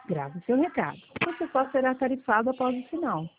Grave seu recado. Você só será tarifado após o sinal.